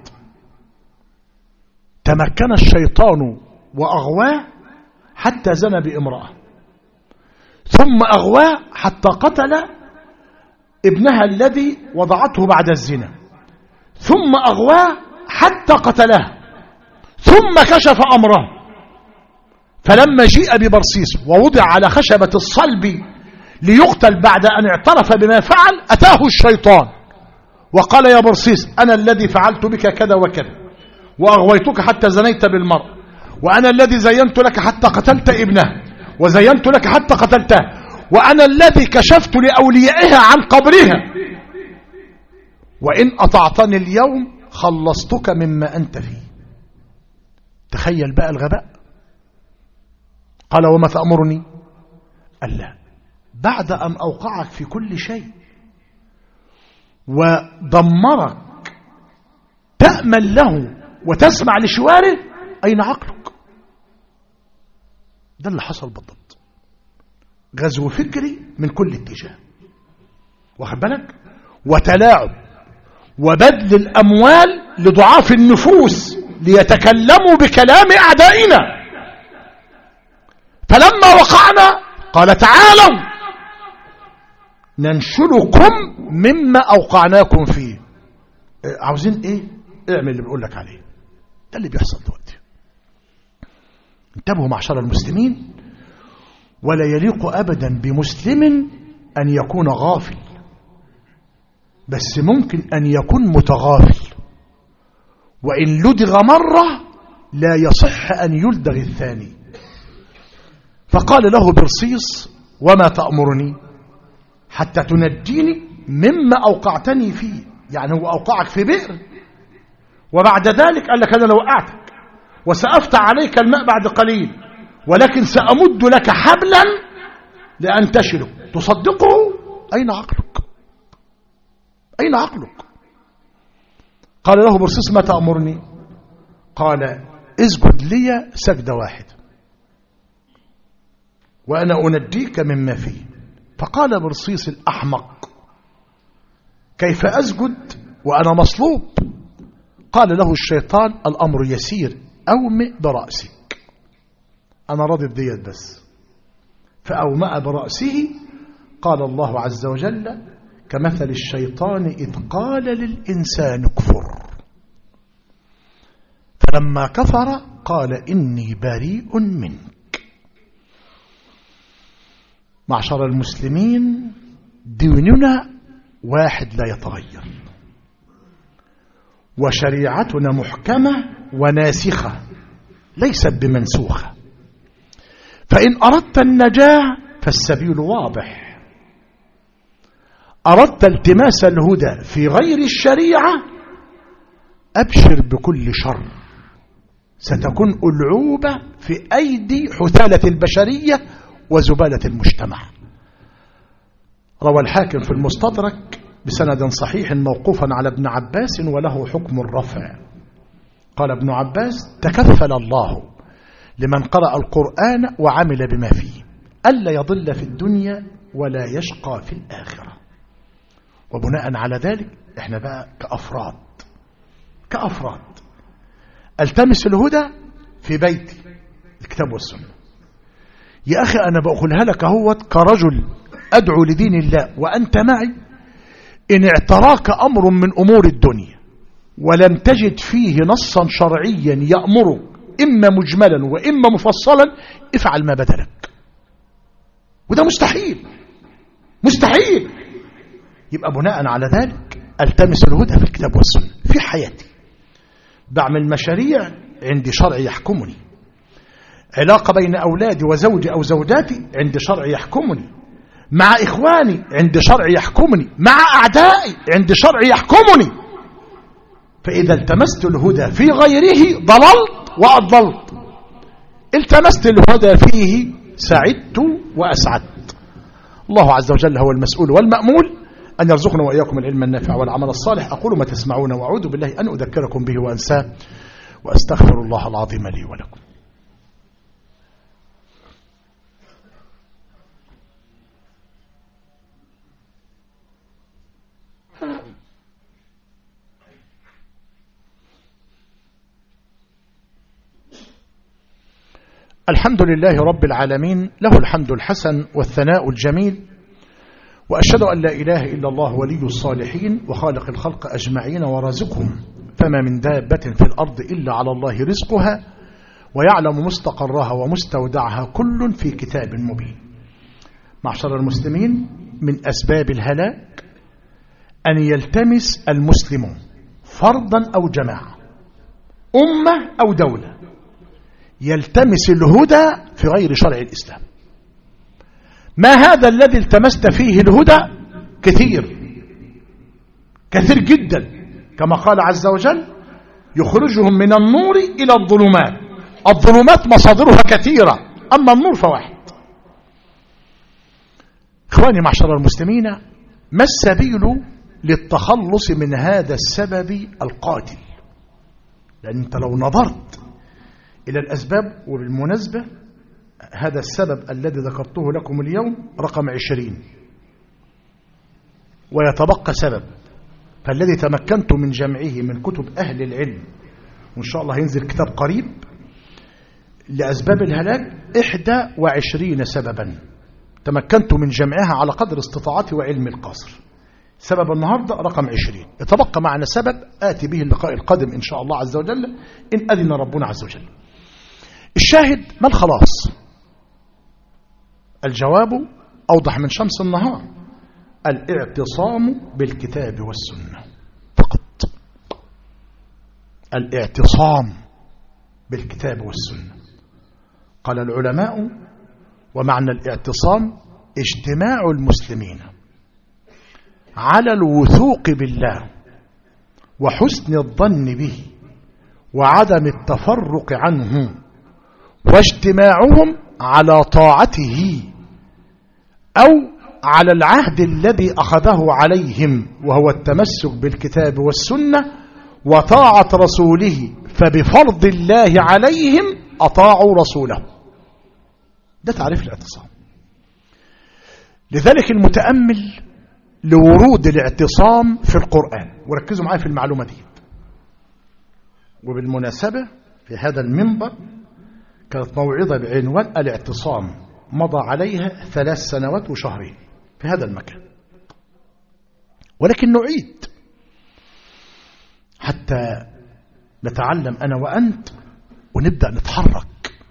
تمكن الشيطان وأغواه حتى زنى بامرأة، ثم أغواه حتى قتل ابنها الذي وضعته بعد الزنا، ثم أغواه حتى قتله، ثم كشف أمره. فلما جيء ببرصيس ووضع على خشبة الصلب ليقتل بعد أن اعترف بما فعل، أتاه الشيطان وقال يا برصيس أنا الذي فعلت بك كذا وكذا، وأغويتك حتى زنيت بالمرء، وأنا الذي زينت لك حتى قتلت ابنه، وزينت لك حتى قتلته، وأنا الذي كشفت لأوليائها عن قبرها، وإن أطعتني اليوم خلصتك مما أنت فيه. تخيل بقى الغباء. قال وما تأمرني؟ قال لا، بعد أن أوقعك في كل شيء ودمرك تأمل له وتسمع لشواره، أين عقلك؟ ده اللي حصل بالضبط. غزو فكري من كل اتجاه، واخد بالك، وتلاعب وبذل الأموال لضعاف النفوس ليتكلموا بكلام أعدائنا. فلما وقعنا قال تعالوا ننشلكم مما أوقعناكم فيه. عاوزين ايه؟ اعمل اللي بقول لك عليه. ده اللي بيحصل دلوقتي. انتبهوا معشر المسلمين، ولا يليق أبدا بمسلم أن يكون غافل، بس ممكن أن يكون متغافل، وإن لدغ مرة لا يصح أن يلدغ الثاني. فقال له برصيص وما تأمرني حتى تنجيني مما أوقعتني فيه. يعني هو أوقعك في بئر، وبعد ذلك قال لك أنا لو وقعتك وسأفتح عليك الماء بعد قليل، ولكن سأمد لك حبلا لأنتشله، تصدقه؟ أين عقلك؟ أين عقلك؟ قال له برصيص ما تأمرني؟ قال اسجد لي سجدة واحدة وأنا أنجيك مما فيه. فقال برصيص الأحمق كيف أسجد وأنا مصلوب؟ قال له الشيطان الأمر يسير، أومئ برأسك، أنا راضي بديت بس. فأومأ برأسه. قال الله عز وجل كمثل الشيطان إذ قال للإنسان كفر، فلما كفر قال إني بريء منك. معشر المسلمين، ديننا واحد لا يتغير، وشريعتنا محكمة وناسخة ليست بمنسوخة. فإن أردت النجاة فالسبيل واضح، أردت التماس الهدى في غير الشريعة أبشر بكل شر، ستكون ألعوبة في أيدي حثالة البشرية وزبالة المجتمع. روى الحاكم في المستدرك بسند صحيح موقوفا على ابن عباس وله حكم الرفع. قال ابن عباس تكفل الله لمن قرأ القرآن وعمل بما فيه ألا يضل في الدنيا ولا يشقى في الآخرة. وبناء على ذلك احنا بقى كأفراد التمس الهدى في بيتي الكتاب والسنة. يا أخي أنا بأخلها لك هوت كرجل أدعو لدين الله وأنت معي، إن اعتراك أمر من أمور الدنيا ولم تجد فيه نصا شرعيا يأمرك إما مجملا وإما مفصلا، افعل ما بدلك. وده مستحيل. يبقى بناء على ذلك التمس الهدى في الكتاب والسنة في حياتي، بعمل مشاريع عندي شرع يحكمني، علاقة بين أولادي وزوجي أو زوجاتي عندي شرع يحكمني، مع إخواني عندي شرع يحكمني، مع أعدائي عندي شرع يحكمني. فإذا التمست الهدى في غيره ضللت وأضللت، التمست الهدى فيه سعدت وأسعدت. الله عز وجل هو المسؤول والمأمول أن يرزقنا وإياكم العلم النافع والعمل الصالح. أقول ما تسمعون وأعوذ بالله أن أذكركم به وأنساه، وأستغفر الله العظيم لي ولكم. الحمد لله رب العالمين، له الحمد الحسن والثناء الجميل، وأشهد أن لا إله إلا الله ولي الصالحين وخالق الخلق أجمعين ورازقهم، فما من دابة في الأرض إلا على الله رزقها ويعلم مستقرها ومستودعها كل في كتاب مبين. معشر المسلمين، من أسباب الهلاك أن يلتمس المسلمون فردا أو جماعة، أمة أو دولة، يلتمس الهدى في غير شرع الإسلام. ما هذا الذي التمست فيه الهدى؟ كثير جدا، كما قال عز وجل: يخرجهم من النور إلى الظلمات. الظلمات مصادرها كثيرة، أما النور فواحد. إخواني معشر المسلمين، ما السبيل للتخلص من هذا السبب القاتل؟ لأن أنت لو نظرت إلى الأسباب، وبالمناسبة هذا السبب الذي ذكرته لكم اليوم رقم 20، ويتبقى سبب، فالذي تمكنت من جمعه من كتب أهل العلم، وإن شاء الله ينزل كتاب قريب لأسباب الهلاك 21 سببا تمكنت من جمعها على قدر استطاعتي وعلم القاصر. سبب النهاردة رقم 20، يتبقى معنا سبب آتي به اللقاء القادم إن شاء الله عز وجل إن أذن ربنا عز وجل. الشاهد: ما الخلاص؟ الجواب أوضح من شمس النهار: الاعتصام بالكتاب والسنة فقط. الاعتصام بالكتاب والسنة. قال العلماء: ومعنى الاعتصام اجتماع المسلمين على الوثوق بالله وحسن الظن به وعدم التفرق عنه، واجتماعهم على طاعته أو على العهد الذي أخذه عليهم، وهو التمسك بالكتاب والسنة وطاعة رسوله، فبفرض الله عليهم أطاعوا رسوله. ده تعريف الاعتصام. لذلك المتأمل لورود الاعتصام في القرآن، وركزوا معايا في المعلومة دي، وبالمناسبة في هذا المنبر كانت موعظة بعنوان الاعتصام مضى عليها 3 سنوات وشهرين في هذا المكان، ولكن نعيد حتى نتعلم أنا وأنت ونبدأ نتحرك.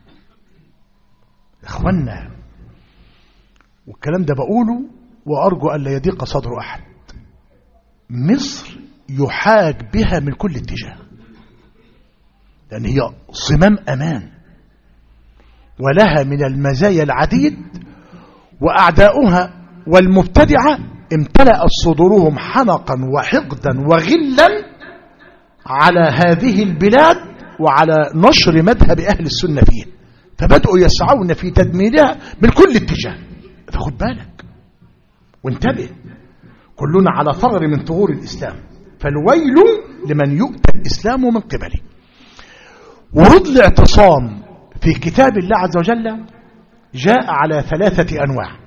إخوانا، والكلام ده بقوله وأرجو أن لا يضيق صدر أحد، مصر يحاج بها من كل اتجاه، لأن هي صمام أمان ولها من المزايا العديد، وأعداؤها والمبتدعة امتلأت صدورهم حنقا وحقدا وغلا على هذه البلاد وعلى نشر مذهب أهل السنة فيه، فبدأوا يسعون في تدميرها من كل اتجاه. فخد بالك وانتبه، كلنا على ثغر من ثغور الإسلام، فالويل لمن يؤتى الإسلام من قبله. ورد الاعتصام في كتاب الله عز وجل جاء على 3 أنواع.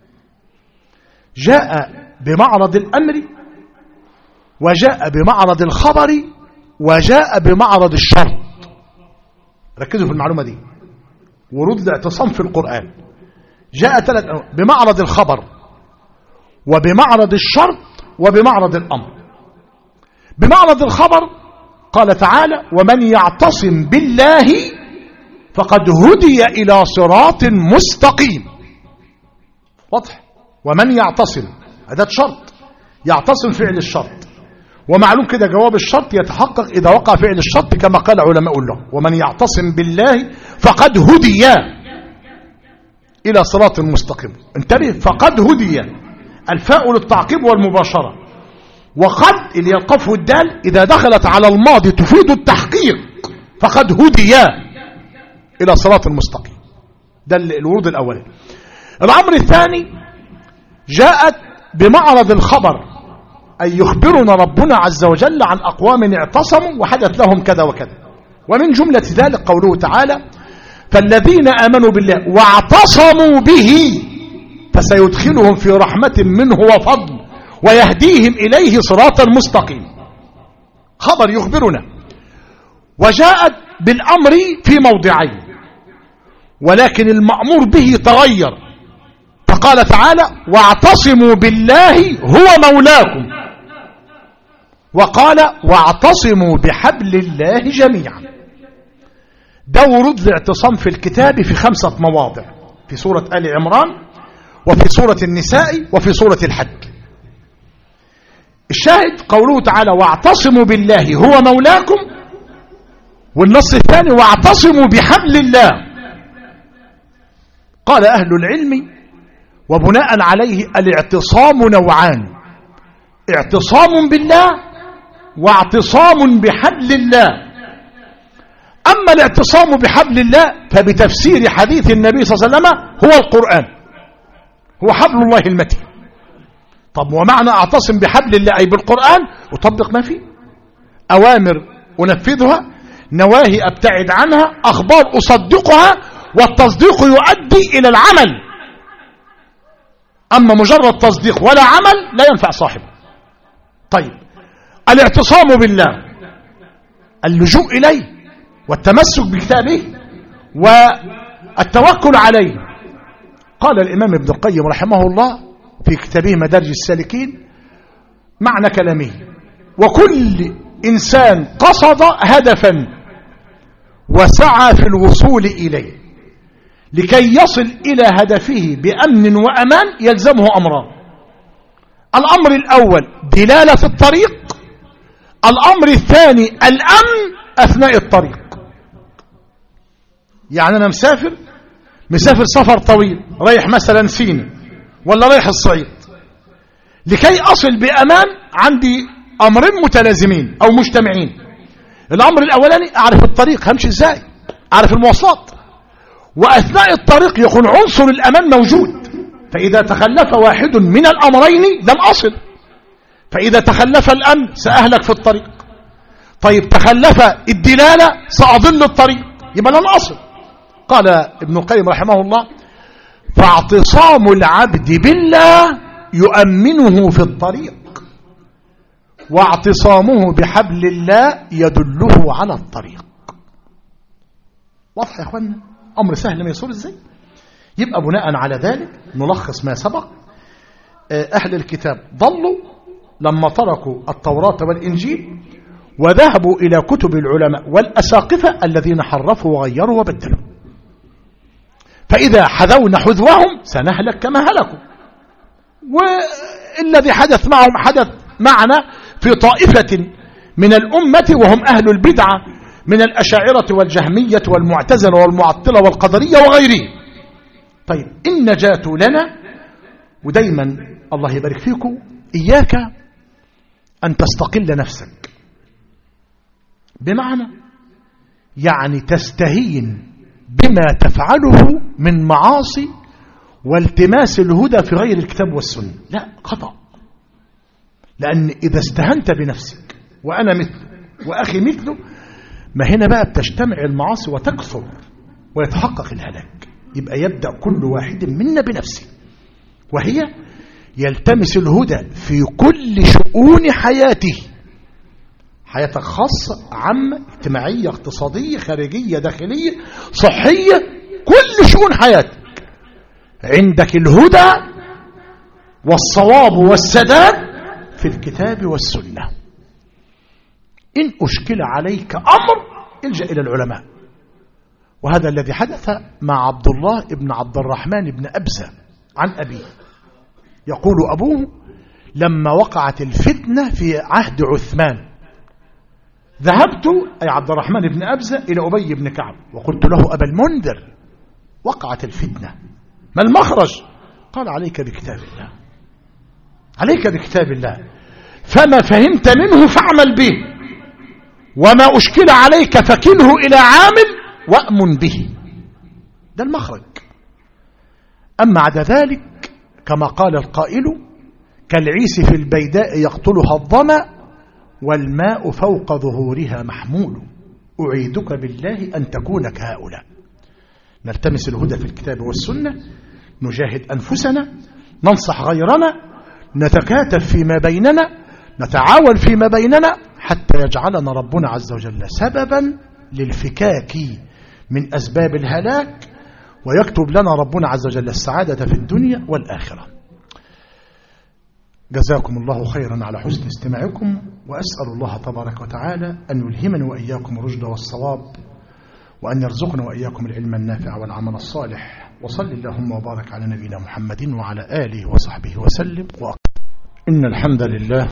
جاء بمعرض الأمر، وجاء بمعرض الخبر، وجاء بمعرض الشرط. ركزوا في المعلومة دي. ورود الاعتصام في القرآن جاء 3 أنواع: بمعرض الخبر، وبمعرض الشرط، وبمعرض الأمر. بمعرض الخبر قال تعالى: ومن يعتصم بالله فقد هدي إلى صراط مستقيم. واضح؟ ومن يعتصم، هذا شرط، يعتصم فعل الشرط، ومعلوم كده جواب الشرط يتحقق إذا وقع فعل الشرط كما قال علماء الله: ومن يعتصم بالله فقد هدي إلى صراط مستقيم. انتبه، فقد هدي، الفاء للتعقيب والمباشرة، وقد اللي القف والدال إذا دخلت على الماضي تفيد التحقيق، فقد هدي إلى صراط المستقيم. ده الورود الأولي. الأمر الثاني جاءت بمعرض الخبر، أي يخبرنا ربنا عز وجل عن أقوام اعتصموا وحدث لهم كذا وكذا، ومن جملة ذلك قوله تعالى: فالذين آمنوا بالله واعتصموا به فسيدخلهم في رحمة منه وفضل ويهديهم إليه صراطا مستقيم. خبر يخبرنا. وجاءت بالأمر في موضعين، ولكن المأمور به تغير، فقال تعالى: واعتصموا بالله هو مولاكم، وقال: واعتصموا بحبل الله جميعا. ده ورود الاعتصام في الكتاب في 5 مواضع، في سورة آل عمران وفي سورة النساء وفي سورة الحج. الشاهد قوله تعالى: واعتصموا بالله هو مولاكم، والنص الثاني: واعتصموا بحبل الله. قال أهل العلم وبناء عليه الاعتصام نوعان: اعتصام بالله واعتصام بحبل الله. أما الاعتصام بحبل الله فبتفسير حديث النبي صلى الله عليه وسلم هو القرآن، هو حبل الله المتين. طب ومعنى اعتصم بحبل الله أي بالقرآن أطبق ما فيه، أوامر أنفذها، نواهي أبتعد عنها، أخبار أصدقها، والتصديق يؤدي إلى العمل. أما مجرد تصديق ولا عمل لا ينفع صاحبه. طيب، الاعتصام بالله اللجوء إليه والتمسك بكتابه والتوكل عليه. قال الإمام ابن القيم رحمه الله في كتابه مدارج السالكين معنى كلامه: وكل إنسان قصد هدفا وسعى في الوصول إليه لكي يصل إلى هدفه بأمن وأمان يلزمه أمران: الأمر الأول دلالة الطريق، الأمر الثاني الأمن أثناء الطريق. يعني أنا مسافر سفر طويل، رايح مثلا سينا ولا رايح الصعيد، لكي أصل بأمان عندي أمرين متلازمين أو مجتمعين. الأمر الأولاني أعرف الطريق همشي إزاي، أعرف المواصلات، وأثناء الطريق يكون عنصر الأمان موجود، فإذا تخلف واحد من الأمرين لم أصل، فإذا تخلف الأمن سأهلك في الطريق. طيب تخلف الدلالة سأضل الطريق، يبقى لن أصل. قال ابن القيم رحمه الله: فاعتصام العبد بالله يؤمنه في الطريق، واعتصامه بحبل الله يدله على الطريق. واضح يا اخوانا؟ امر سهل ما يصير ازاي. يبقى بناء على ذلك نلخص ما سبق. اهل الكتاب ضلوا لما تركوا التوراة والانجيل وذهبوا الى كتب العلماء والاساقفة الذين حرفوا وغيروا وبدلوا، فاذا حذونا حذوهم سنهلك كما هلكوا. والذي حدث معهم حدث معنا في طائفة من الأمة وهم أهل البدعة من الأشاعرة والجهمية والمعتزلة والمعطلة والقدرية وغيرهم. طيب، النجاة لنا، ودايما الله يبارك فيكم، إياك أن تستقل نفسك، بمعنى يعني تستهين بما تفعله من معاصي والتماس الهدى في غير الكتاب والسنة. لا، خطأ. لأن إذا استهنت بنفسك وأنا مثله وأخي مثله، ما هنا بقى بتجتمع المعاصي وتكثر ويتحقق الهلاك. يبقى يبدأ كل واحد منا بنفسه، وهي يلتمس الهدى في كل شؤون حياته، حياتك خاصة، عامة، اجتماعية، اقتصادية، خارجية، داخلية، صحية، كل شؤون حياتك عندك الهدى والصواب والسداد في الكتاب والسنة. إن أشكل عليك أمر الجأ إلى العلماء، وهذا الذي حدث مع عبد الله بن عبد الرحمن بن أبزة عن أبيه. يقول أبوه: لما وقعت الفتنة في عهد عثمان، ذهبت أي عبد الرحمن بن أبزة إلى أبي بن كعب وقلت له: أبا المنذر، وقعت الفتنة، ما المخرج؟ قال: عليك بكتاب الله، عليك بكتاب الله، فما فهمت منه فاعمل به، وما أشكل عليك فكله إلى عامل وأمن به. ده المخرج. أما عدا ذلك كما قال القائل: كالعيس في البيداء يقتلها الظمأ والماء فوق ظهورها محمول، أعيدك بالله أن تكون كهؤلاء. نلتمس الهدى في الكتاب والسنة، نجاهد أنفسنا، ننصح غيرنا، نتكاتف فيما بيننا، نتعاون فيما بيننا، حتى يجعلنا ربنا عز وجل سببا للفكاك من أسباب الهلاك، ويكتب لنا ربنا عز وجل السعادة في الدنيا والآخرة. جزاكم الله خيرا على حسن استماعكم، وأسأل الله تبارك وتعالى أن يلهمني وإياكم الرشد والصواب، وأن يرزقنا وإياكم العلم النافع والعمل الصالح. وصل اللهم وبارك على نبينا محمد وعلى آله وصحبه وسلم. إن الحمد لله